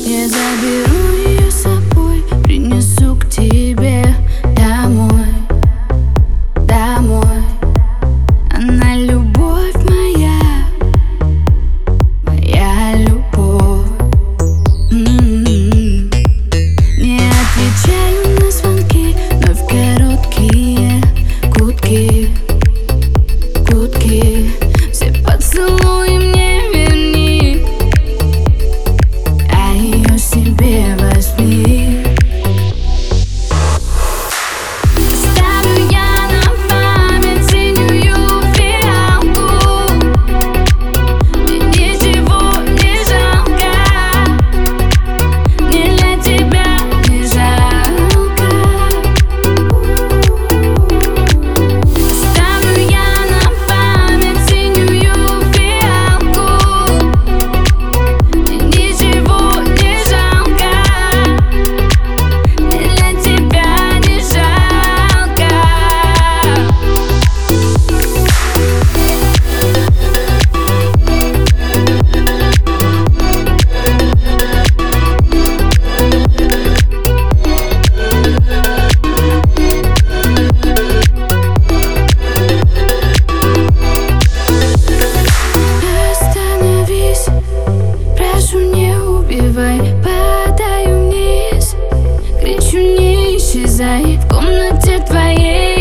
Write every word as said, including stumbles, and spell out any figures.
Я заберу ее с собой, принесу к тебе домой, домой. Она любовь моя, моя любовь. М-м-м. Не отвечаю на звонки, но в короткие гудки, гудки. Все поцелуи мне верни, а ее себе возьми. Оставлю я на память синюю фиалку. Мне ничего не жалко, мне для тебя не жалко. Оставлю я на память синюю фиалку. Мне ничего не жалко, мне для тебя не жалко. Остановись, прошу, не убивай. Падаю вниз, кричу, не исчезай в комнате твоей.